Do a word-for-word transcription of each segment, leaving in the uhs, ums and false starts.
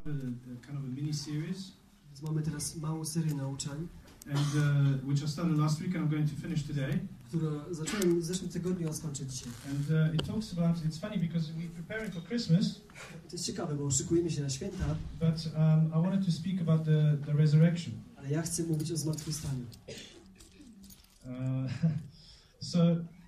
kind of a mini series. Więc mamy teraz małą serię nauczań, And uh, which I started last week and I'm going to finish today. którą zacząłem w zeszłym tygodniu, a skończę dzisiaj. And uh, it talks about, it's funny because we're preparing for Christmas. To jest ciekawe, bo szykujemy się na święta, But um, I wanted to speak about the, the resurrection. ale ja chcę mówić o zmartwychwstaniu. Uh, so,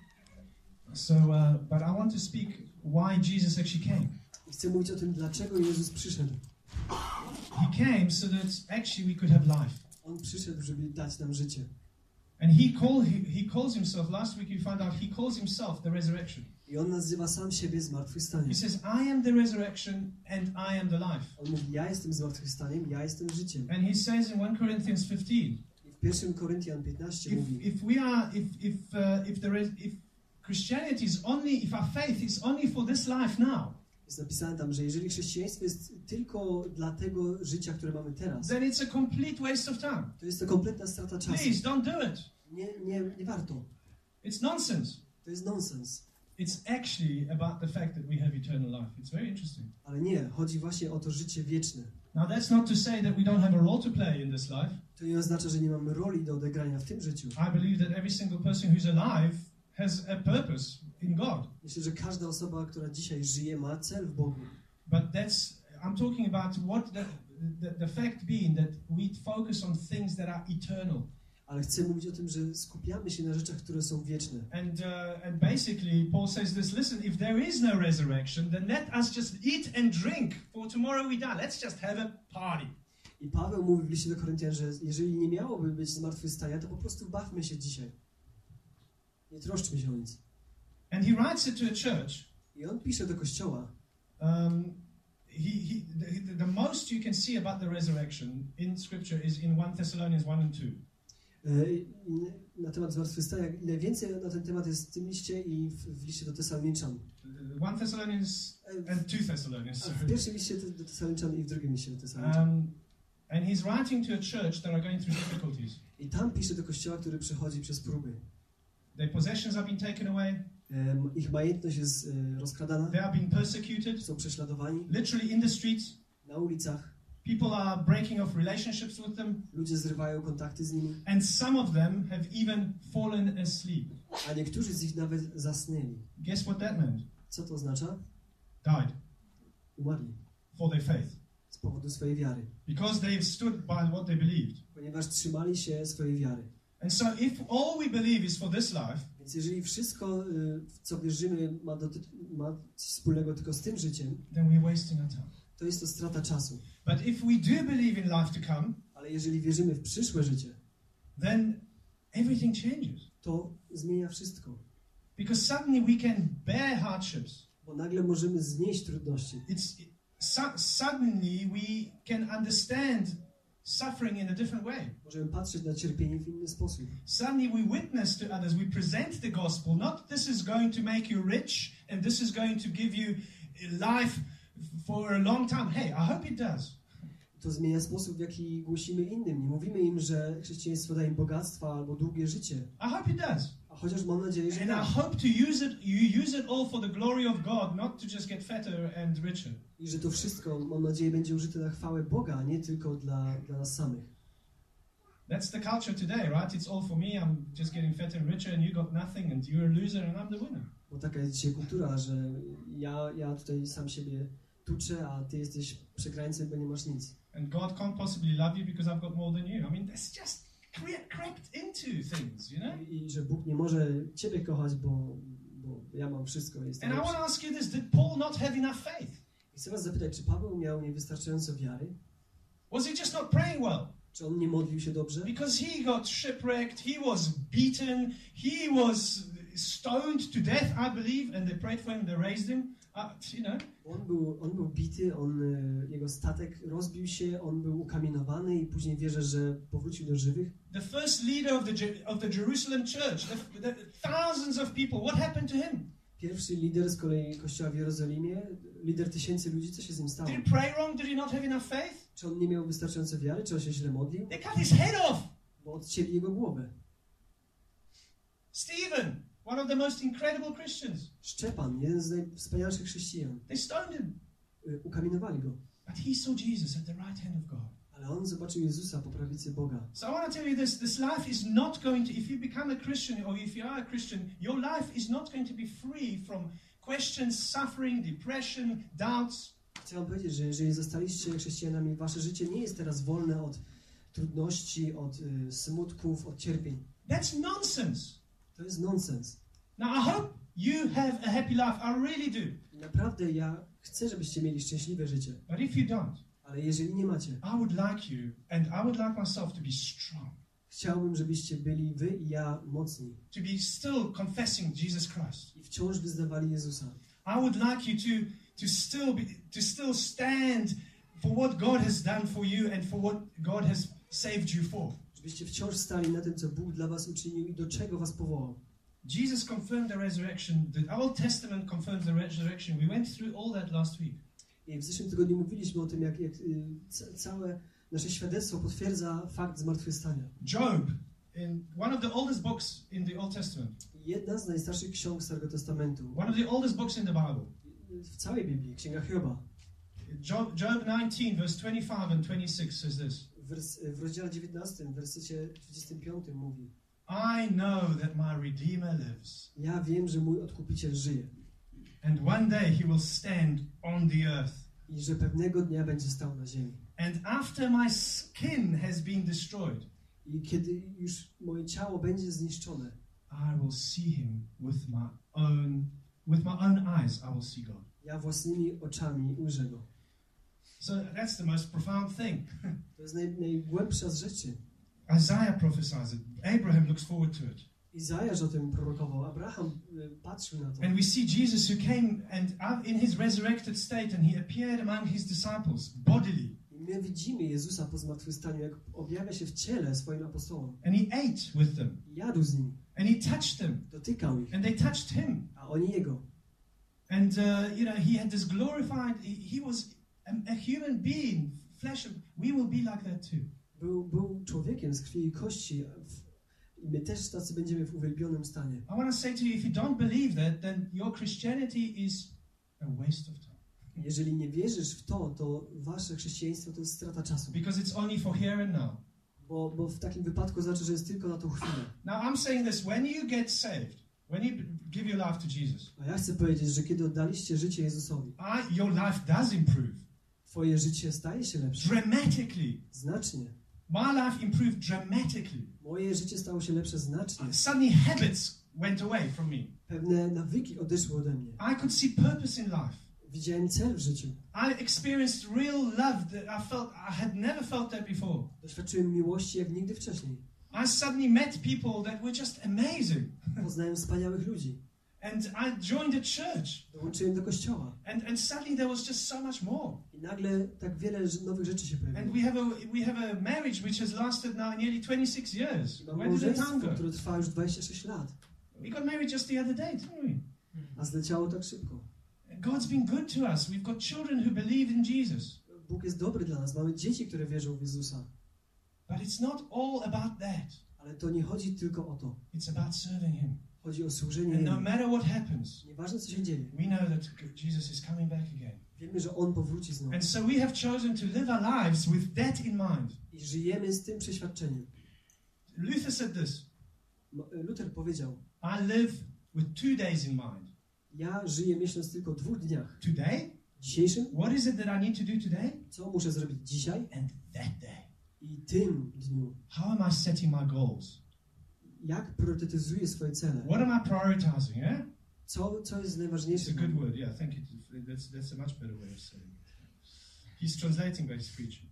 so, uh, but I want to speak why Jesus actually came. I chcę mówić o tym, dlaczego Jezus przyszedł. He came so that actually we could have life. On przyszedł, żeby dać nam życie. And he, call, he, he calls himself, last week we found out, he calls himself the resurrection. I on nazywa sam siebie He zmartwychwstaniem. says, I am the resurrection and I am the life. On mówi, ja jestem zmartwychwstaniem, ja jestem życiem. And he says in First Corinthians fifteen, I w pierwszym Koryntian piętnaście if, mówi, if we are, if, if, uh, if, there is, if Christianity is only, if our faith is only for this life now, jest napisane tam, że jeżeli chrześcijaństwo jest tylko dla tego życia, które mamy teraz, then it's a complete waste of time. to jest to kompletna strata czasu. Please don't do it. Nie, nie, nie warto. It's nonsense. To jest nonsens. It's actually about the fact that we have eternal life. It's very interesting. Ale nie, chodzi właśnie o to życie wieczne. Now that's not to say that we don't have a role to play in this life. To nie oznacza, że nie mamy roli do odegrania w tym życiu. I believe that every single person who's alive has a purpose in God. Myślę, że każda osoba, która dzisiaj żyje, ma cel w Bogu. But that's, I'm talking about what the, the, the fact being that we focus on things that are eternal. Ale chcę mówić o tym, że skupiamy się na rzeczach, które są wieczne. And, uh, and basically Paul says this, listen, if there is no resurrection, then let us just eat and drink, for tomorrow we die. Let's just have a party. I Paweł mówi w liście do Koryntian, że jeżeli nie miałoby być zmartwychwstania, to po prostu bawmy się dzisiaj. Nie troszczmy się o nic. And he writes it to a church. I on pisze do kościoła. Um, he, he, the, the most you can see about the resurrection in Scripture is in First Thessalonians one and two. Na temat zmartwychwstania, ile więcej na ten temat jest w tym liście i w, w liście do Tesaloniczan. First Thessalonians and two Thessalonians. W pierwszym liście do Tesaloniczan i w drugim liście do Tesaloniczan. Um, and he's writing to a church that are going through difficulties. I tam pisze do kościoła, który przechodzi przez próby. Their possessions have been taken away. Um, ich majętność jest uh, rozkradana. They are being persecuted. Są prześladowani. Literally in the streets. Na ulicach. People are breaking off relationships with them. Ludzie zrywają kontakty z nimi. And some of them have even fallen asleep. A niektórzy z nich nawet zasnęli. Guess what that meant? Co to oznacza? Died. Umarli. For their faith. Z powodu swojej wiary. Because they stood by what they believed. Ponieważ trzymali się swojej wiary. And so if all we believe is for this life, więc jeżeli wszystko, w co wierzymy, ma, doty- ma wspólnego tylko z tym życiem, then we're wasting our time. to jest to strata czasu. But if we do believe in life to come, ale jeżeli wierzymy w przyszłe życie, then everything changes. To zmienia wszystko. Because suddenly we can bear hardships. Bo nagle możemy znieść trudności. It's su- suddenly we can understand suffering in a different way. Możemy patrzeć na cierpienie w inny sposób. Suddenly we witness to others, we present the gospel, not this is going to make you rich and this is going to give you life for a long time. Hey, I hope it does. To zmienia sposób, w jaki głosimy innym. Nie mówimy im, że chrześcijaństwo daje im bogactwa albo długie życie. I hope it does. A chociaż mam nadzieję, że And tak. I hope to use it, you use it all for the glory of God, not to just get fatter and richer. I że to wszystko, mam nadzieję, będzie użyte na chwałę Boga, a nie tylko dla, dla nas samych. That's the culture today, right? It's all for me, I'm just getting fatter and richer and you got nothing and you're a loser and I'm the winner. Bo taka jest dzisiaj kultura, że ja, ja tutaj sam siebie tuczę, a ty jesteś przegrańcem, bo nie masz nic. And God can't possibly love you because I've got more than you. I mean, that's just cre- crept into things, you know? I, I że Bóg nie może ciebie kochać, bo, bo ja mam wszystko. Jestem And I lepszy. want to ask you this, did Paul not have enough faith? I chcę was zapytać, czy Paweł miał niewystarczająco wiary? Was he just not praying well? Czy on nie modlił się dobrze? Because he got shipwrecked, he was beaten, he was stoned to death, I believe, and they prayed for him, they raised him, uh, you know? On był, on był bity, on, e, jego statek rozbił się, on był ukamienowany i później wierzę, że powrócił do żywych. The first leader of the, Je- of the Jerusalem church, the, the thousands of people, what happened to him? Pierwszy lider z kolei kościoła w Jerozolimie, lider tysięcy ludzi, co się z nim stało? Did he pray wrong? Did he not have enough faith? Czy on nie miał wystarczająco wiary? Czy on się źle modlił? They cut his head off. Bo odcięli jego głowę. Stephen, one of the most incredible Christians. Szczepan, jeden z najwspanialszych chrześcijan. They stoned him. Y, Ukamienowali go. But he saw Jesus at the right hand of God. Ale on zobaczył Jezusa po prawicy Boga. So I want to tell you this, this life is not going to, if you become a Christian or if you are a Christian, your life is not going to be free from questions, suffering, depression, doubts. Chcę wam powiedzieć, że jeżeli zostaliście chrześcijanami, wasze życie nie jest teraz wolne od trudności, od y, smutków, od cierpień. That's nonsense. To jest nonsens. Now I hope you have a happy life. I really do. Naprawdę ja chcę, żebyście mieli szczęśliwe życie. But if you don't, Ale jeżeli nie macie, I would like you and I would like myself to be strong. chciałbym, żebyście byli wy i ja mocni. To be still confessing Jesus Christ. I wciąż wyznawali Jezusa. I would like you to, to, still be, to still stand for what God has done for you and for what God has saved you for. Żebyście wciąż stali na tym, co Bóg dla was uczynił i do czego was powołał. Jesus confirmed the resurrection. The Old Testament confirms the resurrection. We went through all that last week. I w zeszłym tygodniu mówiliśmy o tym, jak, jak y, ca- całe nasze świadectwo potwierdza fakt zmartwychwstania. Job, in one of the oldest books in the Old Testament, Jedna z najstarszych ksiąg Starego Testamentu, one of the oldest books in the Bible, w całej Biblii, Księga Hioba, Job, Job nineteen, verse twenty-five and twenty-six says this: w, wers- w rozdziale dziewiętnastym, w wersecie trzydziestym piątym mówi: I know that my Redeemer lives, Ja wiem, że mój Odkupiciel żyje and one day he will stand on the earth. i że pewnego dnia będzie stał na ziemi. And after my skin has been destroyed, I kiedy już moje ciało będzie zniszczone, I will see him with my own, with my own eyes. I will see God. ja własnymi oczami ujrzę Go. So that's the most profound thing. To jest naj, najgłębsza z rzeczy. Isaiah prophesies it. Abraham looks forward to it. Izajasz o tym prorokował, Abraham y, patrzył na to. And we see Jesus who came and uh, in his resurrected state and he appeared among his disciples bodily. I my widzimy Jezusa po zmartwychwstaniu, jak objawia się w ciele swoim apostołom. And he ate with them. I jadł z nimi, And he touched them. dotykał ich, And they touched him. a oni Jego. And, uh, you know, he had this glorified, he, he was a, a human being, flesh. Of, we will be like that too. Był, był człowiekiem z krwi i kości. w- I my też tacy będziemy w uwielbionym stanie. I want to say to you, if you don't believe that, then your Christianity is a waste of time. Jeżeli nie wierzysz w to, to wasze chrześcijaństwo to jest strata czasu. Because it's only for here and now. Bo, bo w takim wypadku znaczy, że jest tylko na tą chwilę. Now I'm saying this, when you get saved, when you give your life to Jesus, A ja chcę powiedzieć, że kiedy oddaliście życie Jezusowi, I, your life does improve twoje życie staje się lepsze. dramatically. Znacznie. My life improved dramatically. Moje życie stało się lepsze znacznie. Suddenly habits went away from me. Pewne nawyki odeszły ode mnie. I could see purpose in life. Widziałem cel w życiu. I experienced real love that I felt I had never felt that before. Doświadczyłem miłości jak nigdy wcześniej. I suddenly met people that were just amazing. Poznałem wspaniałych ludzi. And I joined a church. Dołączyłem do kościoła. And, and suddenly there was just so much more. I nagle tak wiele ż- nowych rzeczy się And pojawiło. we have a we have a marriage which has lasted now nearly twenty-six years. I mam Where did the time małżeństwo, go? które trwa już dwadzieścia sześć lat. We got married just the other day, didn't we? A zleciało tak szybko. God's been good to us. We've got children who believe in Jesus. Bóg jest dobry dla nas. Mamy dzieci, które wierzą w Jezusa. But it's not all about that. Ale to nie chodzi tylko o to. It's about serving Him. Chodzi o służenie And no Jemu. matter what happens, Nieważne, co się dzieje. we know that Jesus is coming back again. Wiemy, że On powróci znowu. And so we have chosen to live our lives with that in mind. I żyjemy z tym przeświadczeniem. Luther said this: No, Luther powiedział, I live with two days in mind. ja żyję myśląc tylko o dwóch dniach. Today, Dzisiejszym, what is it that I need to do today? co muszę zrobić dzisiaj And that day. i tym dniu. How am I setting my goals? Jak priorytetyzuję swoje cele? What am I prioritizing, yeah? Co, co jest It's najważniejsze? a good word, yeah, thank you. That's, that's a much better way of saying it. He's translating, but he's preaching.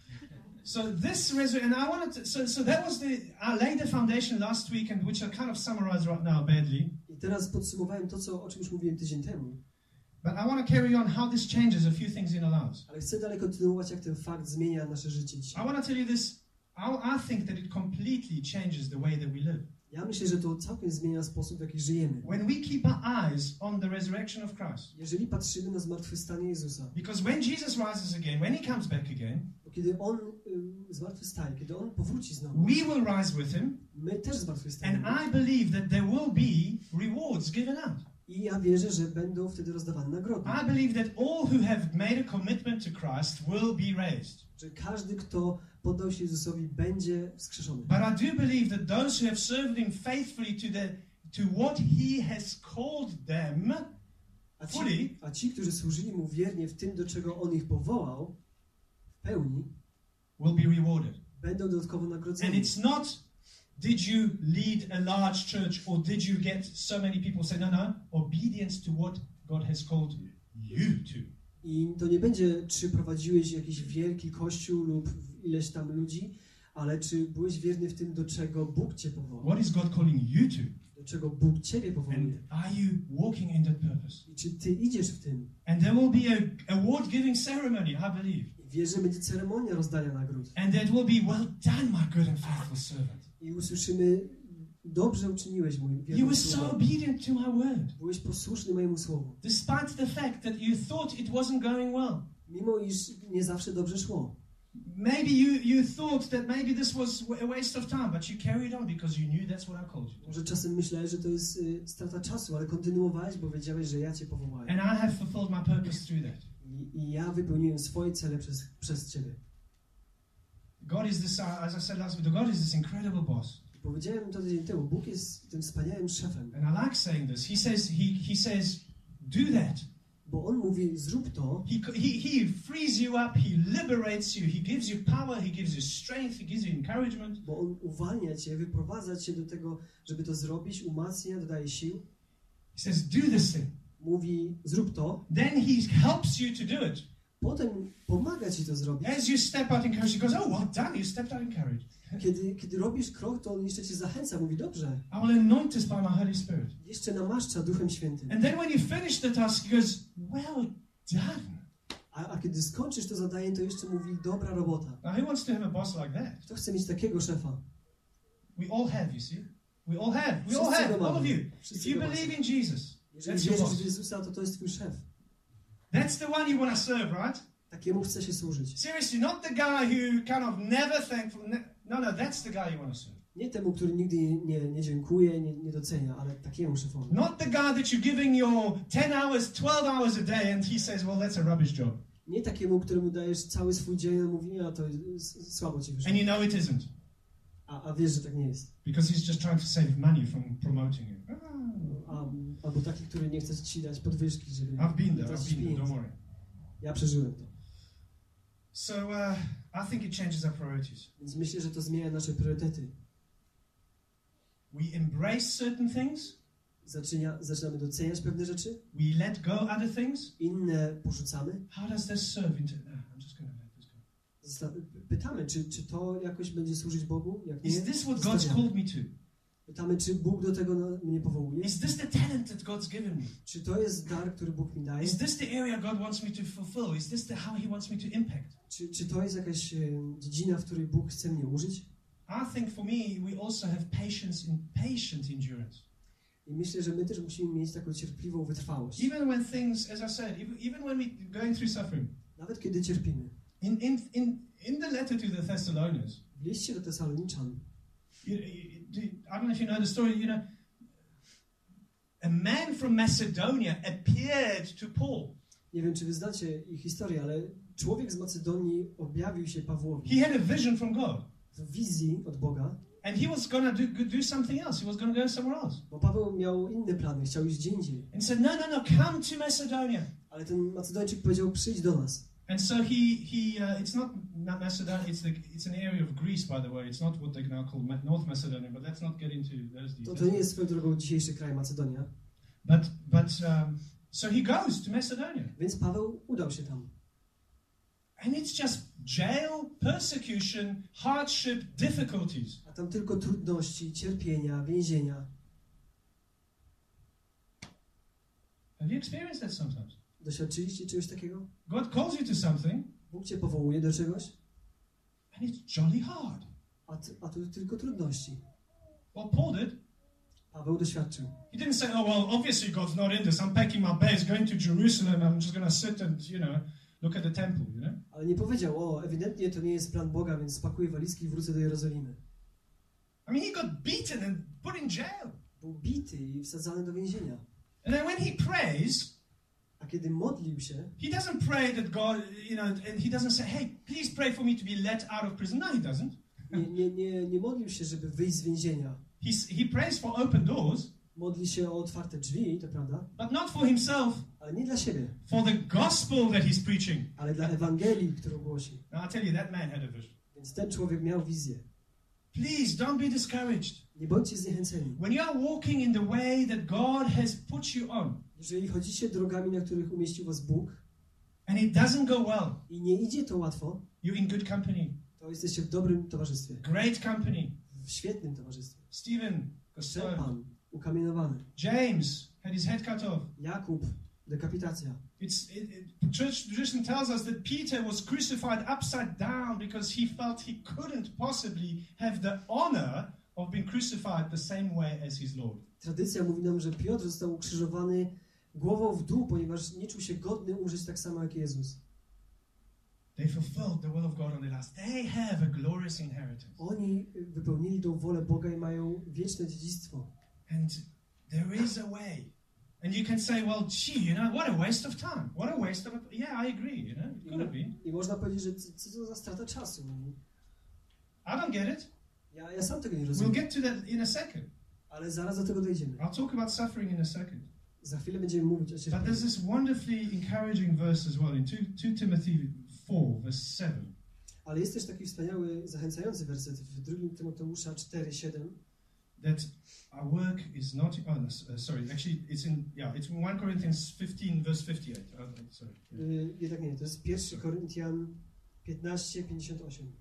So this resurrection, and I wanted to, so, so that was the, I laid the foundation last week, and which I kind of summarize right now badly. I teraz podsumowałem to, co, o czym już mówiłem tydzień temu. But I want to carry on how this changes a few things in our lives. Ale chcę dalej kontynuować, jak ten fakt zmienia nasze życie I dzisiaj. want to tell you this, I, I think that it completely changes the way that we live. Ja myślę, że to całkiem zmienia sposób, w jaki żyjemy. When we keep our eyes on the resurrection of Christ. Jeżeli patrzymy na zmartwychwstanie Jezusa, Because when Jesus rises again, when he comes back again, bo kiedy On y, zmartwychwstaje, kiedy On powróci znowu, we will rise with him. my też And zmartwychwstajemy. I believe that there will be rewards given out. I ja wierzę, że będą wtedy rozdawane nagrody. I believe that all who have made a commitment to Christ will be raised. Że każdy, kto poddał się Jezusowi, będzie wskrzeszony. But I do believe that those who have served Him faithfully to the to what He has called them A fully, ci, a ci, którzy służyli Mu wiernie w tym, do czego On ich powołał, w pełni, will be rewarded. będą dodatkowo And nagrodzeni. it's not, did you lead a large church or did you get so many people? Say, no, no, obedience to what God has called you to. I to nie będzie, czy prowadziłeś jakiś wielki kościół lub ileś tam ludzi, ale czy byłeś wierny w tym, do czego Bóg Cię powołał. What is God calling you to? Do czego Bóg Ciebie powołuje. And are you walking in that purpose? I czy Ty idziesz w tym. And there will be a award-giving ceremony, I believe. I wierzę, że będzie ceremonia rozdania nagród. And that will be, well done, my good and faithful servant. I usłyszymy, dobrze uczyniłeś, mój You wierny were so sługo. obedient to my word. Byłeś posłuszny mojemu słowu. Despite the fact that you thought it wasn't going well. Mimo iż nie zawsze dobrze szło. Maybe you, you thought that maybe this was a waste of time, but you carried on because you knew that's what I called you. Może czasem myślałeś, że to jest y, strata czasu, ale kontynuowałeś, bo wiedziałeś, że ja Cię powołałem. And I have fulfilled my purpose through that. I, I ja wypełniłem swoje cele przez, przez Ciebie. God is this, as I said last week, God is this incredible boss. I powiedziałem to tydzień temu, Bóg jest tym wspaniałym szefem. And I like saying this. He says, he, he says, do that. Bo On mówi, zrób to. He, he, he frees you up, he liberates you, he gives you power, he gives you strength, he gives you encouragement. Bo On uwalnia Cię, wyprowadza Cię do tego, żeby to zrobić, umacnia, dodaje sił. He says, do this thing. Mówi, zrób to. Then he helps you to do it. Potem pomaga Ci to zrobić. As you step out in courage, he goes, oh, well done, you stepped out in courage. Kiedy, kiedy robisz krok, to On jeszcze Cię zachęca. Mówi, dobrze. I will anoint us by my Holy Spirit. Jeszcze namaszcza Duchem Świętym. And then when you finish the task, he goes, well done. A, a kiedy skończysz to zadanie, to jeszcze mówi, dobra robota. Now, who wants to have a boss like that? Kto chce mieć takiego szefa? We all have, you see. We all have. We all Wszyscy have, go all of mamy. you. Wszyscy If you go mamy. believe in Jesus, Jeżeli that's your wierzysz w boss. Jezusa, to to jest Twój szef. That's the one you want to serve, right? Takiemu chce się służyć. Seriously, not the guy who kind of never thankful. Ne- no, no, that's the guy you want to serve. Nie temu, który nigdy nie, nie, nie dziękuje, nie, nie docenia, ale takiemu szefowi. Not the guy that you're giving your ten hours, twelve hours a day, and he says, well, that's a rubbish job. Nie takiemu, któremu dajesz cały swój dzień, a on mówi, a to jest, słabo Ci wyszło. And you know it isn't. A, a wiesz, że tak nie jest. Because he's just trying to save money from promoting you. A, albo taki, który nie chce Ci dać podwyżki, żeby I've been nie there, I've tracić been there, pieniędzy. don't worry. Ja przeżyłem to. So uh, I think it changes our priorities. Więc myślę, że to zmienia nasze priorytety. We embrace certain things, Zaczyna, zaczynamy doceniać pewne rzeczy, we let go other things. inne porzucamy. How does this serve into... No, I'm just going to let this go. Zosta- Pytamy, czy, czy to jakoś będzie służyć Bogu? Jak nie, Is this what God's zostawiamy. called me to? Pytamy, czy Bóg do tego na- mnie powołuje? Is this the talent that God's given me? Czy to jest dar, który Bóg mi daje? Is this the area God wants me to fulfill? Is this the, how He wants me to impact? Czy, czy to jest jakaś e, dziedzina, w której Bóg chce mnie użyć? I think for me, we also have patience in patient endurance. I myślę, że my też musimy mieć taką cierpliwą wytrwałość. Even when things, as I said, even, even when we're going through suffering. Nawet kiedy cierpimy. In, in, in, in the letter to the Thessalonians, W liście do Tesaloniczan, you, you, I don't know if you know the story, you know, a man from Macedonia appeared to Paul. nie wiem, czy wy znacie ich historię, ale człowiek z Macedonii objawił się Pawłowi He had a vision from God. w wizji od Boga, And he was going to do, do something else. He was going to go somewhere else. bo Paweł miał inne plany, chciał iść gdzie indziej. And said, no, no, no, come to Macedonia. Ale ten Macedończyk powiedział, przyjdź do nas. And so he, he uh, it's not, not Macedonia, it's, the, it's an area of Greece, by the way. It's not what they now call Ma- North Macedonia, but let's not get into those To, details. to nie jest swoją drogą dzisiejszy kraj Macedonia. But, but um, so he goes to Macedonia. Więc Paweł udał się tam. And it's just jail, persecution, hardship, difficulties. A tam tylko trudności, cierpienia, więzienia. Have you experienced that sometimes? Doświadczyliście czegoś takiego? God calls you to something, Bóg cię powołuje do czegoś, and it's jolly hard. a, ty, a tu tylko trudności. Well, Paul did. Paweł doświadczył. He didn't say, oh, well, obviously God's not in this. I'm packing my bags, going to Jerusalem. I'm just going to sit and, you know, look at the temple, you know? Ale nie powiedział, o, ewidentnie to nie jest plan Boga, więc spakuję walizki i wrócę do Jerozolimy. I mean, he got beaten and put in jail. Był bity i wsadzany do więzienia. And then when he prays, A kiedy modlił się, he doesn't pray that God, you know, and he doesn't say, hey, please pray for me to be let out of prison. No, he doesn't. nie, nie, nie, nie modlił się, żeby wyjść z więzienia. He's, he prays for open doors, Modli się o otwarte drzwi, to prawda, but not for himself, ale nie dla siebie, for the gospel that he's preaching. ale dla Ewangelii, którą głosi. Now, I'll tell you, that man had a vision. Więc ten człowiek miał wizję. Please don't be discouraged. Nie bądźcie zniechęceni. When you are walking in the way that God has put you on, Jeżeli chodzicie drogami, na których umieścił was Bóg and it doesn't go well, i nie idzie to łatwo, you're in good company, to jesteście w dobrym towarzystwie, great company. w świetnym towarzystwie. Stephen got stoned. Szczepan, ukamienowany. James had his head cut off. Jakub, dekapitacja. It's, it, it, church tradition tells us that Peter was crucified upside down because he felt he couldn't possibly have the honor of being crucified the same way as his Lord. Tradycja mówi nam, że Piotr został ukrzyżowany głową w dół, ponieważ nie czuł się godny umrzeć tak samo jak Jezus. They fulfilled the will of God on the last. They have a glorious inheritance. Oni wypełnili tą wolę Boga i mają wieczne dziedzictwo. And there is a way. And you can say, well, gee, you know, what a waste of time. What a waste of a... Yeah, I agree, you know, it could have been. I można powiedzieć, że co co to za strata czasu. I don't get it. Ja, ja sam tego nie We'll rozumiem. get to that in a second. Ale zaraz do tego dojdziemy. I'll talk about suffering in a second. Za chwilę będziemy mówić o But cierpieniu. there's this wonderfully encouraging verse as well in two Timothy four, verse seven. Ale jest też taki wspaniały, zachęcający werset w drugim Tymoteusza cztery siedem. That our work is not... Oh, no, uh, sorry, actually it's in... Yeah, it's in First Corinthians fifteen, verse fifty-eight. Oh, oh, sorry. Yeah. Yy, jednak nie, to jest pierwszy Koryntian piętnaście pięćdziesiąt osiem.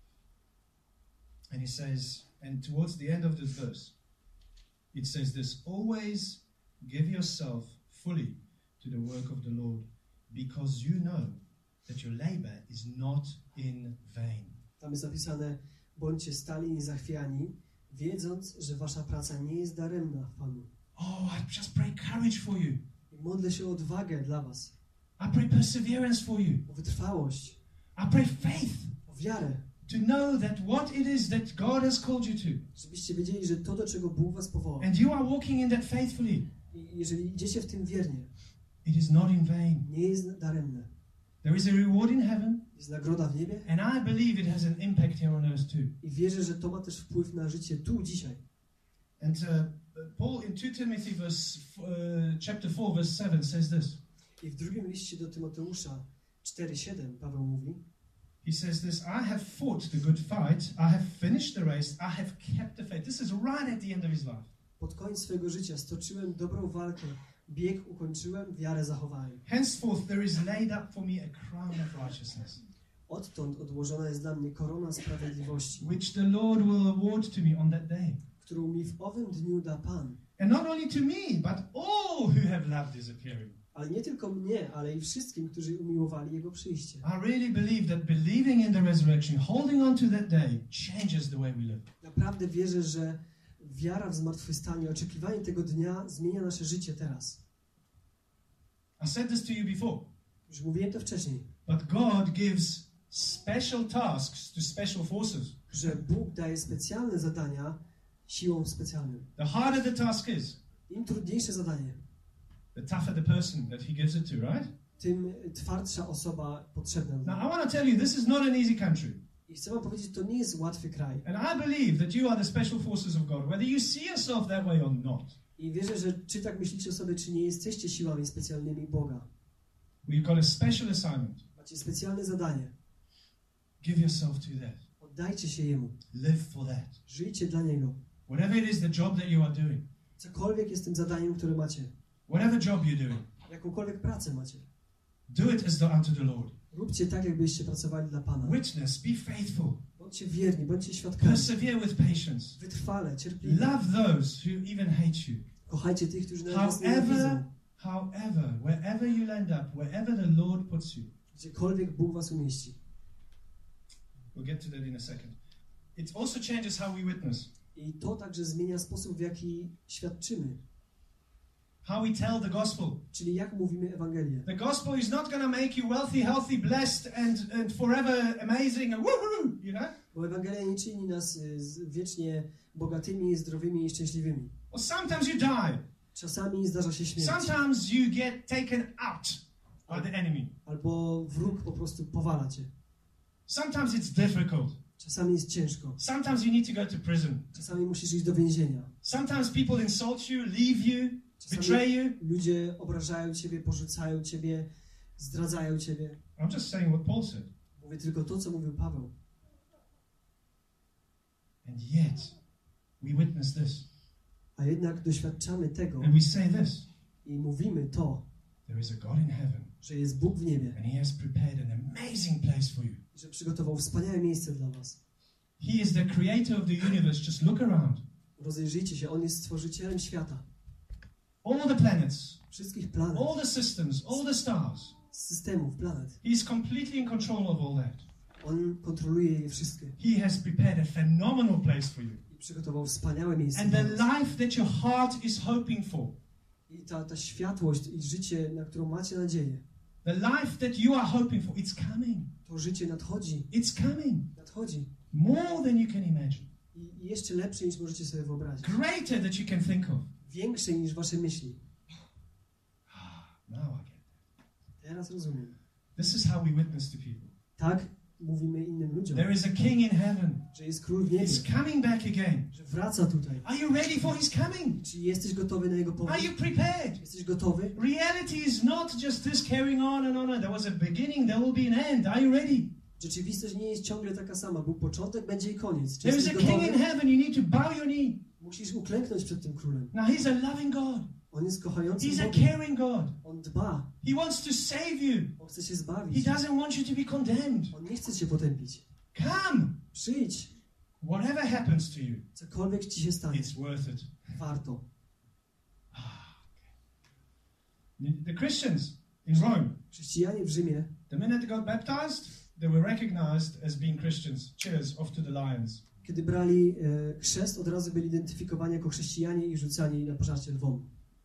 And he says, and towards the end of this verse, it says this, always give yourself fully to the work of the Lord, because you know that your labor is not in vain. Tam jest napisane, bądźcie stali i niezachwiani, wiedząc, że wasza praca nie jest daremna w Panu. Oh, I just pray courage for you. I modlę się o odwagę dla was, I pray perseverance for you. o wytrwałość, I pray faith o wiarę, to know that what it is that God has called you to, żebyście wiedzieli, że to, do czego Bóg was powołał. and you are walking in that faithfully, I jeżeli idziecie w tym wiernie, it is not in vain. nie jest daremne. There is a reward in heaven, Jest nagroda w niebie and I believe it has an impact here on earth too. i wierzę, że to ma też wpływ na życie tu, dzisiaj. And uh, Paul in Second Timothy verse, uh, chapter four, verse seven says this. I w drugim liście do Tymoteusza cztery siedem Paweł mówi, He says this, I have fought the good fight, I have finished the race, I have kept the faith. This is right at the end of his life. pod koniec swojego życia stoczyłem dobrą walkę, bieg ukończyłem, wiarę zachowałem. Henceforth there is laid up for me a crown of righteousness, Odtąd odłożona jest dla mnie korona sprawiedliwości, which the Lord will award to me on that day. którą mi w owym dniu da Pan. And not only to me, but all who have loved his appearing. Ale nie tylko mnie, ale i wszystkim, którzy umiłowali Jego przyjście. I really believe that believing in the resurrection, holding on to that day, changes the way we live. Naprawdę wierzę, że wiara w zmartwychwstanie, oczekiwanie tego dnia zmienia nasze życie teraz. I said this to you before, Już mówiłem to wcześniej, but God gives special tasks to special forces. że Bóg daje specjalne zadania siłom specjalnym. The harder the task is, Im trudniejsze zadanie, the tougher the person that he gives it to, right? tym twardsza osoba potrzebna. Now, I want to tell you, this is not an easy country. I chcę wam powiedzieć, to nie jest łatwy kraj. And I believe that you are the special forces of God, whether you see yourself that way or not. I wierzę, że czy tak myślicie o sobie, czy nie jesteście siłami specjalnymi Boga. We've got a special assignment. Macie specjalne zadanie. Give yourself to that. Oddajcie się Jemu. Live for that. Żyjcie dla Niego. Whatever it is, the job that you are doing, Cokolwiek jest tym zadaniem, które macie. whatever job you're doing, Jakąkolwiek pracę macie. do it as the, unto the Lord. Róbcie tak, jakbyście pracowali dla Pana. Witness, be faithful. Bądźcie wierni, bądźcie świadkami. Persevere with patience. Wytrwale, cierpliwie. Love those who even hate you. Kochajcie tych, którzy nawet was nienawidzą. However, however, wherever you land up, wherever the Lord puts you. Gdziekolwiek Bóg was umieści. We'll get to that in a second. It also changes how we witness. I to także zmienia sposób, w jaki świadczymy. How we tell the gospel. Czyli jak mówimy Ewangelię. The gospel is not going to make you wealthy, healthy, blessed, and, and forever amazing, and woohoo, you know? Bo Ewangelia nie czyni nas y, z- wiecznie bogatymi, zdrowymi i szczęśliwymi. Or sometimes you die. Czasami zdarza się śmierć. Sometimes you get taken out by the enemy. Albo wróg po prostu powala cię. Sometimes it's difficult. Czasami jest ciężko. Sometimes you need to go to prison. Czasami musisz iść do więzienia. Sometimes people insult you, leave you, betray you. Ludzie obrażają ciebie, porzucają ciebie, zdradzają ciebie. I'm just saying what Paul said. Mówię tylko to, co mówił Paweł. And yet, we witness this. A jednak doświadczamy tego And we say this. i mówimy to, There is a God in heaven. że jest Bóg w niebie. And He has prepared an amazing place for you. Że przygotował wspaniałe miejsce dla was. He is the creator of the universe. Just look around. Rozejrzyjcie się, On jest stworzycielem świata. All the planets, Wszystkich planet, all the systems, all the stars. systemów, planet. He is completely in control of all that. On kontroluje je wszystkie. He has prepared a phenomenal place for you. I przygotował wspaniałe miejsce And dla the was. life that your heart is hoping for, I ta, ta światłość i życie, na którą macie nadzieję, the life that you are hoping for, it's coming. to życie nadchodzi. It's coming. Nadchodzi. More than you can imagine. I, i jeszcze lepsze niż możecie sobie wyobrazić. Greater than you can think of. Większe niż wasze myśli. Now I get it. Teraz rozumiem. This is how we witness to people. Tak mówimy innym ludziom, There is a king in heaven. że jest król w niebie, He's coming back again. że wraca tutaj. Are you ready for his coming? Czy jesteś gotowy na jego Are powrót? you prepared? Jesteś gotowy? Reality is not just this carrying on and on. There was a beginning, there will be an end. Are you ready? Rzeczywistość nie jest ciągle taka sama. Był początek, będzie i koniec. Czy There is a jesteś king in gotowy? heaven. You need to bow your knee. Musisz uklęknąć przed tym królem. Now he's a loving God. On jest kochającym He's a Bogiem. caring God. On dba. He wants to save you. On chce się He zbawić. doesn't want you to be condemned. On nie chce cię potępić. Come. Przyjdź. Whatever happens to you, Cokolwiek ci się stanie, it's worth it. warto. The Christians in Rome, Chrześcijanie w Rzymie, the minute they got baptized, they were recognized as being Christians. Cheers, off to the lions. kiedy brali e, chrzest, od razu byli identyfikowani jako chrześcijanie i rzucani na pożarcie lwom.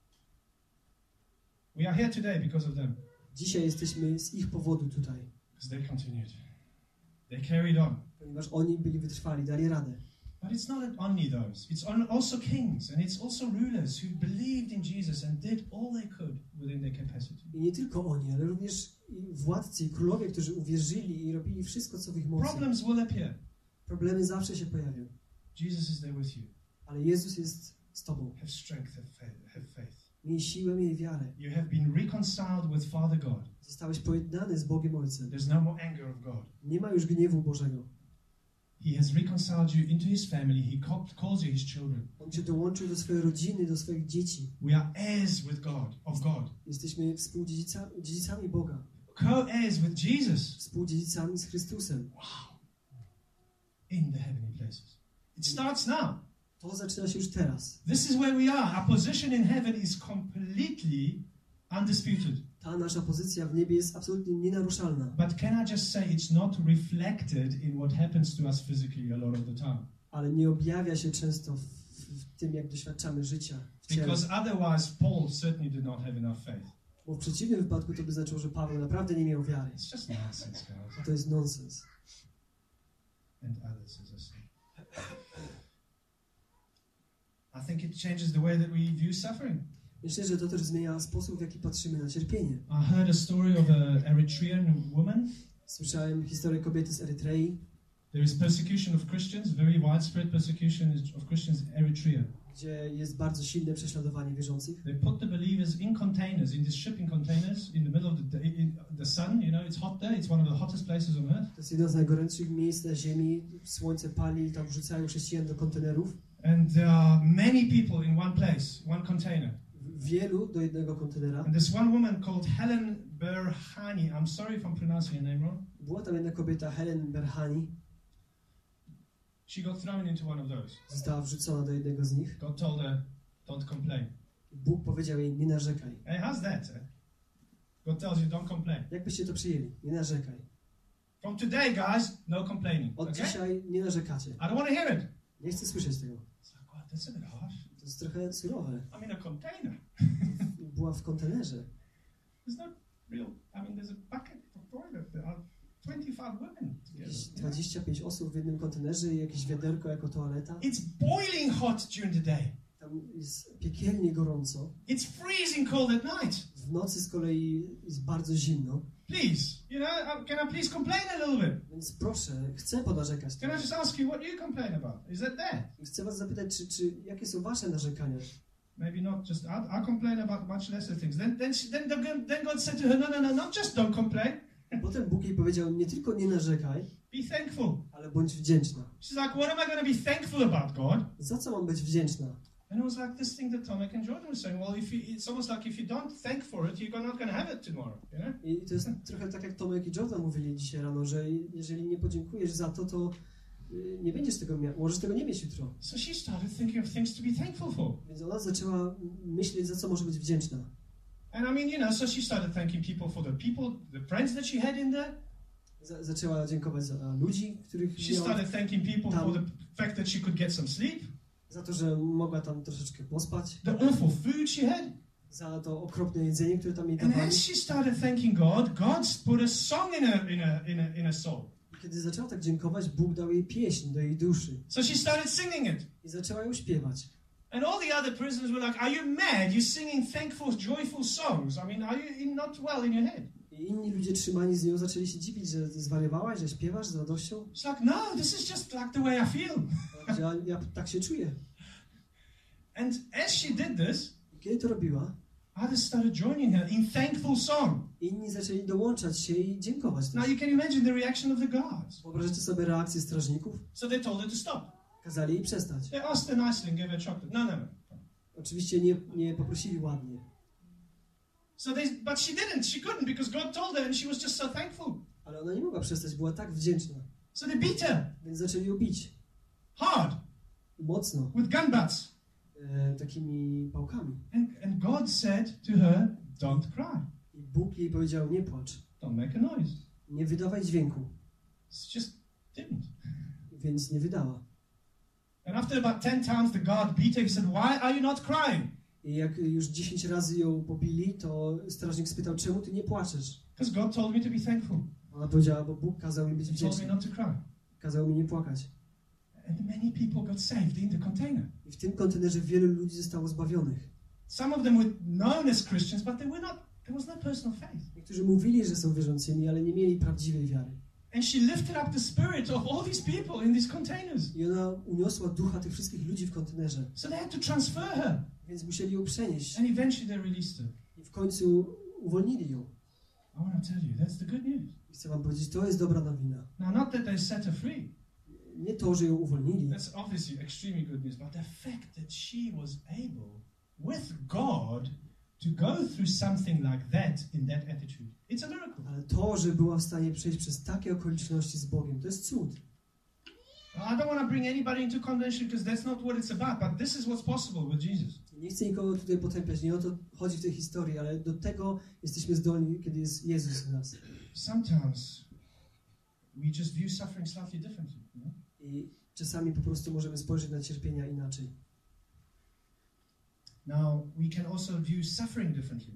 We are here today because of them. Dzisiaj jesteśmy z ich powodu tutaj, Because they continued. They carried on. ponieważ oni byli wytrwali, dali radę. But it's not only those. It's on- also kings and it's also rulers who believed in Jesus and did all they could within their capacity. I nie tylko oni, ale również i władcy i królowie, którzy uwierzyli i robili wszystko, co w ich mocy. Problems will appear. Problemy zawsze się pojawią, Jesus is there with you. ale Jezus jest z tobą. Have strength, have faith. Have faith. Miej siłę, miej wiarę. You have been reconciled with Father God. Zostałeś pojednany z Bogiem Ojcem. There's no more anger of God. Nie ma już gniewu Bożego. He has reconciled you into his family. He ca- calls you his children. On cię dołączył do swojej rodziny, do swoich dzieci. We are heirs with God, of God. Jesteśmy współdziedzicami Boga. Co-heirs with Jesus. Współdziedzicami z Chrystusem. Wow. In the heavenly places. It starts now. To zaczyna się już teraz. This is where we are. Our position in heaven is completely undisputed. Ta nasza pozycja w niebie jest absolutnie nienaruszalna. But can I just say it's not reflected in what happens to us physically a lot of the time? Ale nie objawia się często w, w tym, jak doświadczamy życia w ciele. Because otherwise Paul certainly did not have enough faith. Bo w przeciwnym wypadku to by znaczyło, że Paweł naprawdę nie miał wiary. It's just nonsense, guys. A to jest nonsens. And others, as I say. I think it changes the way that we view suffering. Myślę, że to też zmienia sposób, w jaki patrzymy na cierpienie. I heard a story of an Eritrean woman. Słyszałem historię kobiety z Erytrei, There is persecution of Christians, very widespread persecution of Christians in Eritrea. gdzie jest bardzo silne prześladowanie wierzących. They put the believers in containers, in these shipping containers, in the middle of the day, in the sun. You know, it's hot there. It's one of the hottest places on earth. To jest jedno z najgorętszych miejsc na ziemi. Słońce pali, tam wrzucają chrześcijan do kontenerów. And there are many people in one place, one container. Wielu do jednego kontenera. And there's one woman called Helen Berhani. I'm sorry if I'm pronouncing her name wrong. Była tam jedna kobieta, Helen Berhani. She got thrown into one of those. Została wrzucona do jednego z nich. God told her, don't complain. Bóg powiedział jej, nie narzekaj. Hey, how's that? Eh? God tells you, don't complain. Jak byście to przyjęli? Nie narzekaj. From today, guys, no complaining. Od Okay? dzisiaj nie narzekacie. I don't want to hear it. Nie chcę słyszeć tego. It's like, God, that's a bit harsh. To jest trochę surowe. I'm in a container. Była w kontenerze. There's no real. I mean, there's a bucket for toilet. There are twenty-five women together. Jakieś dwadzieścia pięć osób w jednym kontenerze i jakieś wiaderko jako toaleta. It's boiling hot during the day. Tam Tam jest piekielnie gorąco. It's freezing cold at night. W nocy z kolei jest bardzo zimno. Please, you know, can I please complain a little bit? Więc proszę, chcę ponarzekać. Can I just ask you what you complain about? Is that there? Chcę was zapytać, czy, czy jakie są wasze narzekania? Maybe not just, I, I complain about much lesser things. Then, then, she, then, then God said to her, no, no, no, not just don't complain. Potem Bóg jej powiedział, nie tylko nie narzekaj, Be thankful. ale bądź wdzięczna. She's like, what am I going to be thankful about, God? Za co mam być wdzięczna? And it was like this thing that Tomek and Jordan were saying, well, if you, it's almost like if you don't thank for it, you're not going to have it tomorrow, you know? I to jest trochę tak, jak Tomek i Jordan mówili dzisiaj rano, że jeżeli nie podziękujesz za to, to y, nie będziesz tego miał, możesz tego nie mieć jutro. So she started thinking of things to be thankful for. Więc ona zaczęła myśleć, za co może być wdzięczna. And I mean, you know, so she started thanking people for the people, the friends that she had in there. Z- zaczęła dziękować za ludzi, których She miała, started thanking people Tam. for the fact that she could get some sleep, za to, że mogła tam troszeczkę pospać, the awful food she had. za to okropne jedzenie, które tam jej And dawali. as she started thanking God, God put a song in her, in her, in her, in her soul. Kiedy zaczęła tak dziękować, Bóg dał jej pieśń do jej duszy So she started singing it. i zaczęła ją śpiewać. And all the other prisoners were like, are you mad? You're singing thankful, joyful songs. I mean, are you in, not well in your head? I inni ludzie trzymani z nią zaczęli się dziwić, że zwariowałaś, że śpiewasz z radością. She's like, no, this is just like the way I feel. Że ja, ja tak się czuję. And as she did this, I kiedy to robiła, others started joining her in thankful song. inni zaczęli dołączać się i dziękować. Now you can imagine the reaction of the guards. Wyobraźcie sobie reakcję strażników. So they told her to stop. Kazali jej przestać. They asked her nicely and gave her chocolate. No, no, no. Oczywiście nie, nie poprosili ładnie. So they, but she didn't. She couldn't because God told her and she was just so thankful. Ale ona nie mogła przestać, była tak wdzięczna. So they beat her Więc zaczęli ją bić. hard Mocno. with gun butts. E, takimi pałkami. And, and God said to her, don't cry. I Bóg jej powiedział, nie płacz. Don't make a noise. Nie wydawaj dźwięku. She just didn't. Więc nie wydała. And after about ten times the guard beat her, he said, why are you not crying? I jak już dziesięć razy ją pobili, to strażnik spytał, czemu ty nie płaczesz? Because God told me to be thankful. Ona powiedziała, bo Bóg kazał mi być He told me wdzięczny. not to cry. Kazał mi nie płakać. And many people got saved in the container. I w tym kontenerze wielu ludzi zostało zbawionych. Some of them were known as Christians, but they were not, there was no personal faith. Niektórzy mówili, że są wierzącymi, ale nie mieli prawdziwej wiary. And she lifted up the spirit of all these people in these containers. I ona uniosła ducha tych wszystkich ludzi w kontenerze. So they had to transfer her. Więc musieli ją przenieść. And eventually they released her. I w końcu uwolnili ją. I want to tell you, that's the good news. I chcę wam powiedzieć, to jest dobra nowina. Now, not that they set her free. Nie to, że ją uwolnili. That's obviously extremely good news. But the fact that she was able, with God, to go through something like that in that attitude. It's a miracle. Ale to, że była w stanie przejść przez takie okoliczności z Bogiem, to jest cud. I don't want to bring anybody into condemnation because that's not what it's about. But this is what's possible with Jesus. Nie chcę nikogo tutaj potępiać, nie o to chodzi w tej historii, ale do tego jesteśmy zdolni, kiedy jest Jezus w nas. Sometimes we just view suffering slightly differently. You know? I czasami po prostu możemy spojrzeć na cierpienia inaczej. Now, we can also view suffering differently.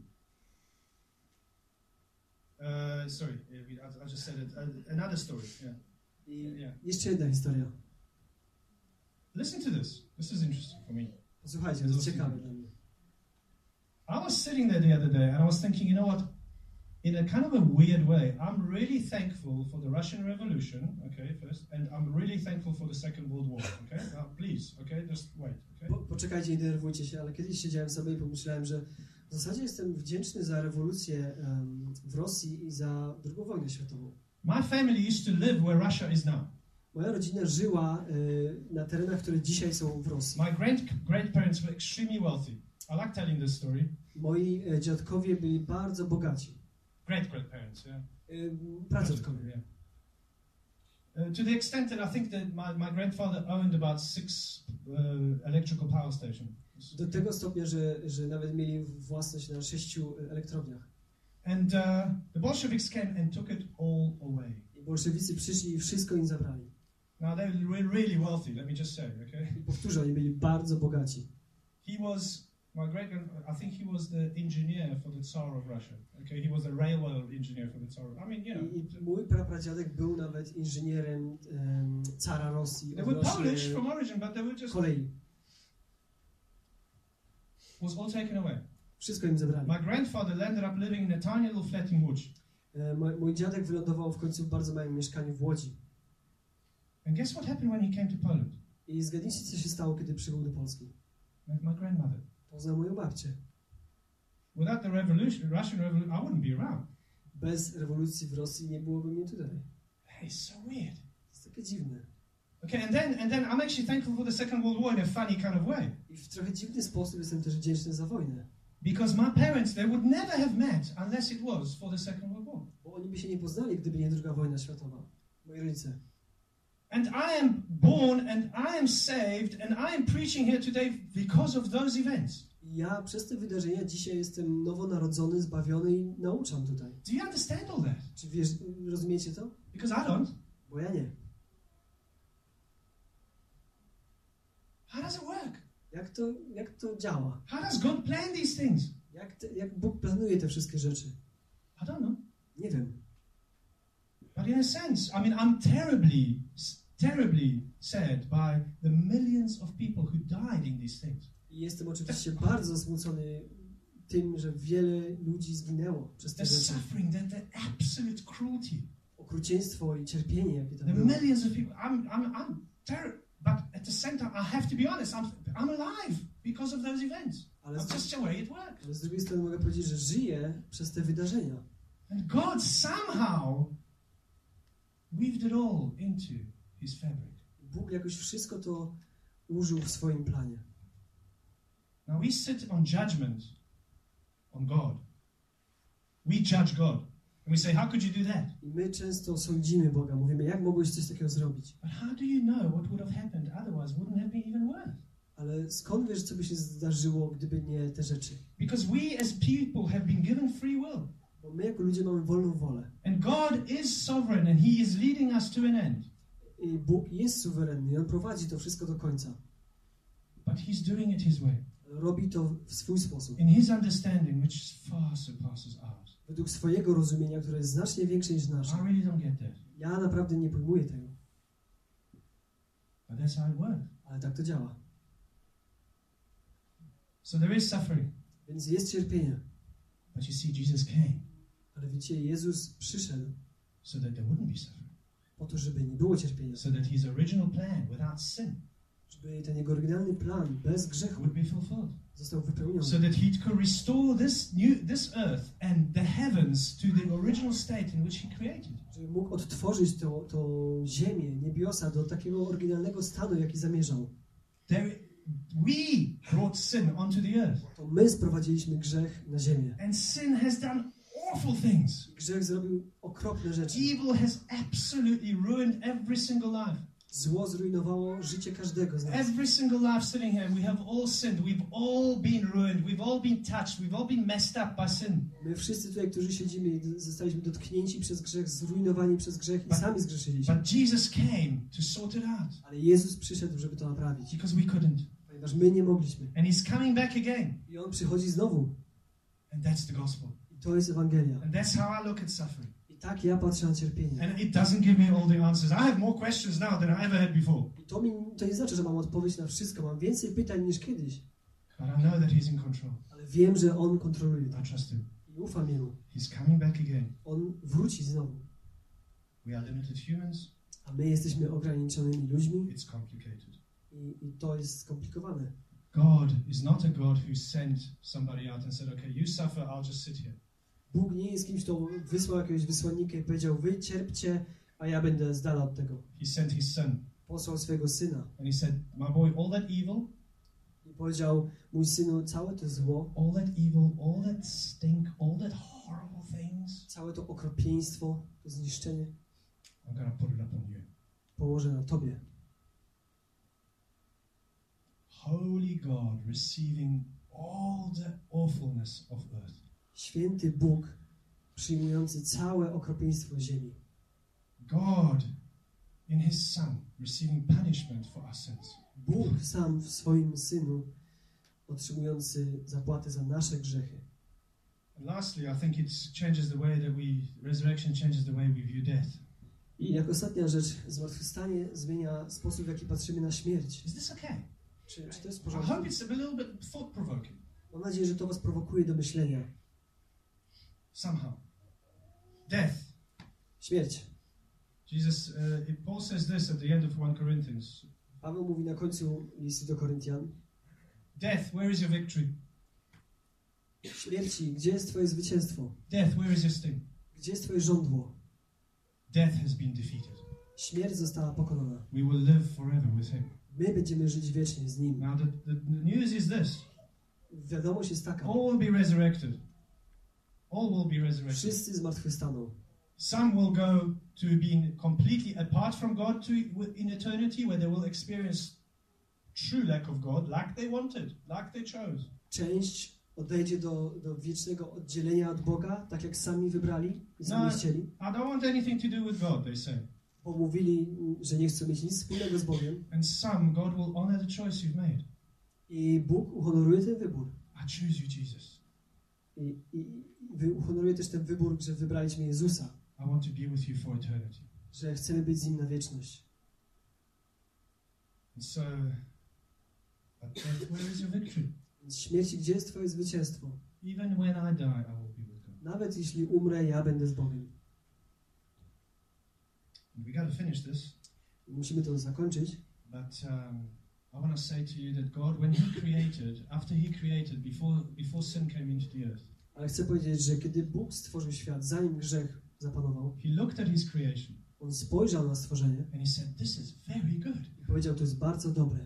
Uh, sorry, I, I just said it. Uh, another story. Yeah. I Yeah. jeszcze jedna historia. Listen to this. This is interesting for me. Posłuchajcie, to jest ciekawe dla mnie. I was sitting there the other day and I was thinking, you know what? In a kind of a weird way, I'm really thankful for the Russian Revolution, okay, first, and I'm really thankful for the Second World War, okay? Now, please, okay, just wait, okay? Po, poczekajcie, nie denerwujcie się, ale kiedyś siedziałem sobie i pomyślałem, że w zasadzie jestem wdzięczny za rewolucję um, w Rosji i za drugą wojnę światową. My family used to live where Russia is now. Moja rodzina żyła y, na terenach, które dzisiaj są w Rosji. My great grandparents were extremely wealthy. I like telling this story. Moi e, dziadkowie byli bardzo bogaci. Great grandparents, yeah. Y, pradziadkowie. Yeah. Uh, to the extent that I think that my, my grandfather owned about six uh, electrical power stations. Do tego stopnia, że, że nawet mieli własność na sześciu elektrowniach. And uh, the Bolsheviks came and took it all away. I bolszewicy przyszli i wszystko im zabrali. Now they were really wealthy, let me just say, okay? I powtórzę, oni byli bardzo bogaci. He was, my great I think he was the engineer for the Tsar of Russia, okay? He was the railway engineer for the Tsar. I mean, you know. I, I mój prapradziadek był nawet inżynierem um, cara Rosji. They were odnośnie Polish from origin, but they were just... kolei. was all taken away. Wszystko im zabrali. My grandfather ended up living in a tiny little flat in Łódź. E, mój, mój dziadek wylądował w końcu w bardzo małym mieszkaniu w Łodzi. And guess what happened when he came to Poland? I zgadnijcie, co się stało, kiedy przybył do Polski. Met my grandmother. Poznał moją babcię. Without the revolution, Russian revolution, I wouldn't be around. Bez rewolucji w Rosji nie byłoby mnie tutaj. Hey, it's so weird. To jest takie dziwne. Okay, and then and then I'm actually thankful for the Second World War in a funny kind of way. I w trochę dziwny sposób jestem też wdzięczny za wojnę. Because my parents, they would never have met unless it was for the Second World War. Bo oni by się nie poznali, gdyby nie druga wojna światowa. Moi rodzice. And I am born and I am saved and I am preaching here today because of those events. I ja przez te wydarzenia dzisiaj jestem nowonarodzony, zbawiony i nauczam tutaj. Do you understand all that? Czy wiesz, rozumiecie to? Because I don't. Bo ja nie. How does it work? Jak to, jak to działa? How does God plan these things? Jak, te, jak Bóg planuje te wszystkie rzeczy? I don't know. Nie wiem. But in a sense, I mean, I'm terribly, terribly sad by the millions of people who died in these things. I jestem oczywiście bardzo zasmucony tym, że wiele ludzi zginęło przez te The rzeczy. suffering, the, the absolute cruelty. Okrucieństwo i cierpienie, jakie tam The było. millions of people. I'm, I'm, I'm terrible. But at the same time, I have to be honest. I'm, I'm alive because of those events. Ale That's z, just the way it works. ale z drugiej strony mogę powiedzieć, że żyję przez te wydarzenia. And God somehow weaved it all into His fabric. Bóg jakoś wszystko to użył w swoim planie. Now we sit on judgment on God. We judge God. And we say, how could you do that? I my często sądzimy Boga, mówimy, jak mogłeś coś takiego zrobić? But how do you know what would have happened otherwise wouldn't have been even worse? Ale skąd wiesz, co by się zdarzyło, gdyby nie te rzeczy? Because we as people have been given free will. Bo my jako ludzie mamy wolną wolę. And God is sovereign and He is leading us to an end. I Bóg jest suwerenny i On prowadzi to wszystko do końca. But He's doing it His way. Robi to w swój sposób. In His understanding, which far surpasses ours. Według swojego rozumienia, które jest znacznie większe niż nasze. I really don't get that. Ja naprawdę nie pojmuję tego. But that's how it works. Ale tak to działa. So there is suffering. Więc jest cierpienie. But you see, Jesus came Ale wiecie, Jezus przyszedł so that there wouldn't be suffering. po to, żeby nie było cierpienia. So that His original plan without sin Żeby ten jego oryginalny plan bez grzechu would be fulfilled. został wypełniony. So that He could restore this new, this earth and the heavens to the original state in which He created. Żeby mógł odtworzyć to, to ziemię, niebiosa do takiego oryginalnego stanu, jaki zamierzał. There, we brought sin onto the earth. To my sprowadziliśmy grzech na ziemię. And sin has done awful things. Grzech zrobił okropne rzeczy. Evil has absolutely ruined every single life. Zło zrujnowało życie każdego z nas. Every single life sitting here, we have all sinned. We've all been ruined. We've all been touched. We've all been messed up by sin. My wszyscy tutaj, którzy siedzimy, zostaliśmy dotknięci przez grzech, zrujnowani przez grzech i But- sami zgrzeszyliśmy. But Jesus came to sort it out Ale Jezus przyszedł, żeby to naprawić. because we couldn't. Ponieważ my nie mogliśmy. And He's coming back again. I On przychodzi znowu. And that's the gospel. I to jest Ewangelia. And that's how I look at suffering. I tak ja patrzę na cierpienie. And it doesn't give me all the answers. I have more questions now than I ever had before. I to, mi, to nie znaczy, że mam odpowiedź na wszystko. Mam więcej pytań niż kiedyś. But I know that He's in control. Ale wiem, że On kontroluje to. I trust Him. I ufam Jemu. He's coming back again. On wróci znowu. We are limited humans. A my jesteśmy ograniczonymi ludźmi. It's complicated. I, I to jest skomplikowane. God is not a God who sent somebody out and said, okay, you suffer, I'll just sit here. Bóg nie jest kimś, kto wysłał jakiegoś wysłannika i powiedział, wy cierpcie, a ja będę z dala od tego. He sent His Son. Posłał swojego Syna. And He said, my boy, all that evil, I powiedział, mój Synu, całe to zło, all that evil, all that stink, all that horrible things, całe to okropieństwo, to zniszczenie I'm going to put it up on you. położę na Tobie. Holy God receiving all the awfulness of earth. Święty Bóg przyjmujący całe okropieństwo ziemi. God in His Son receiving punishment for our sins. Bóg sam w swoim Synu otrzymujący zapłatę za nasze grzechy. And lastly, I think it changes the way that we, resurrection changes the way we view death. I jak ostatnia rzecz, zmartwychwstanie zmienia sposób, w jaki patrzymy na śmierć. Is this okay? Czy, czy to jest w I porządku? hope it's a little bit thought-provoking. Mam nadzieję, że to was prowokuje do myślenia. Somehow. Death. Śmierć. Jesus, uh, Paul says this at the end of First Corinthians. Paweł mówi na końcu listu do Koryntian. Death, where is your victory? Śmierci, gdzie jest twoje zwycięstwo? Death, where is your sting? Gdzie jest twoje żądło? Death has been defeated. Śmierć została pokonana. We will live forever with him. My będziemy żyć wiecznie z Nim. Now the, the, the news is this. Wiadomość jest taka. All will be resurrected. All will be resurrected. Wszyscy zmartwychwstaną. Some will go to being completely apart from God to in eternity, where they will experience true lack of God, like they wanted, like they chose. Część odejdzie do, do wiecznego oddzielenia od Boga, tak jak sami wybrali i sami No, chcieli. I don't want anything to do with God, they say. Bo mówili, że nie chcą mieć nic wspólnego z Bogiem. And some, God will honor the choice you've made. I Bóg uhonoruje ten wybór. I choose you, Jesus. I, i, i uhonoruje też ten wybór, że wybraliśmy Jezusa. I want to be with you for eternity. Że chcemy być z Nim na wieczność. And so, but death, where is your victory? Więc śmierci, gdzie jest twoje zwycięstwo? Even when I die, I will be with God. Nawet jeśli umrę, ja będę z Bogiem. And we got to finish this. Musimy to zakończyć. But um, I want to say to you that God, when He created, after He created, before before sin came into the earth, Ale chcę powiedzieć, że kiedy Bóg stworzył świat, zanim grzech zapanował, He looked at His creation On spojrzał na stworzenie and He said, "This is very good." i powiedział, to jest bardzo dobre.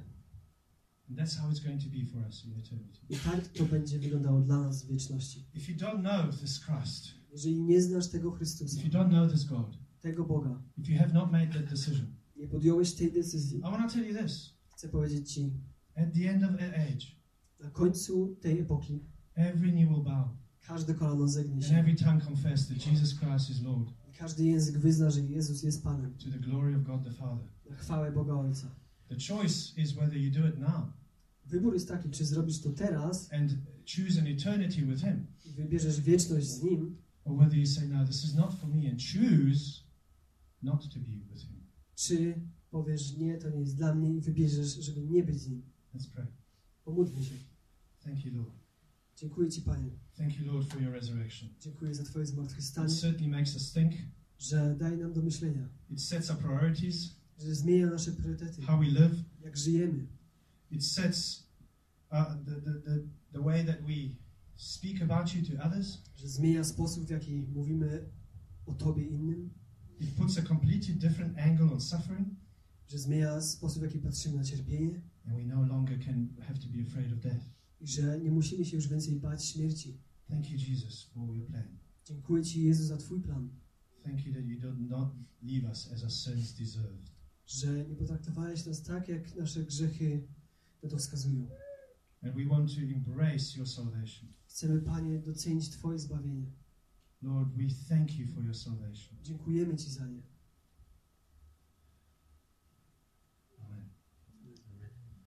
And that's how it's going to be for us in eternity. I tak to będzie wyglądało dla nas w wieczności. If you don't know this Christ, Jeżeli nie znasz tego Chrystusa, if you don't know this God, tego Boga, if you have not made that decision, nie podjąłeś tej decyzji, I want to tell you this: chcę powiedzieć Ci, at the end of age, na końcu tej epoki every knee will bow, każde kolano zegnie and się every tongue confess that Jesus Christ is Lord, i każdy język wyzna, że Jezus jest Panem, to the glory of God the Father. na chwałę Boga Ojca. The choice is whether you do it now Wybór jest taki, czy zrobisz to teraz and choose an eternity with Him, i wybierzesz wieczność z Nim, or whether you say, "No, this is not for me," and choose not to be with Him. czy powiesz, nie, to nie jest dla mnie i wybierzesz, żeby nie być z Nim. Let's pray. Pomódlmy się. Thank you, Lord. Dziękuję Ci, Panie. Thank you, Lord, for your resurrection. Dziękuję za Twoje It zmartwychwstanie, certainly makes us think. że daje nam do myślenia, It sets our priorities, że zmienia nasze priorytety, how we live. jak żyjemy. It sets uh, the, the, the, the way that we speak about you to others. Że zmienia sposób, w jaki mówimy o Tobie innym, It puts a completely different angle on suffering, że zmienia sposób, w jaki patrzymy na cierpienie and we no longer can have to be afraid of death. i że nie musimy się już więcej bać śmierci. Thank you, Jesus, for your plan. Dziękuję Ci, Jezu, za Twój plan, Thank you that you did not leave us as our sins deserved. że nie potraktowałeś nas tak, jak nasze grzechy na to wskazują. And we want to embrace your salvation. Chcemy, Panie, docenić Twoje zbawienie. Lord, we thank you for your salvation. Dziękujemy Ci za nie.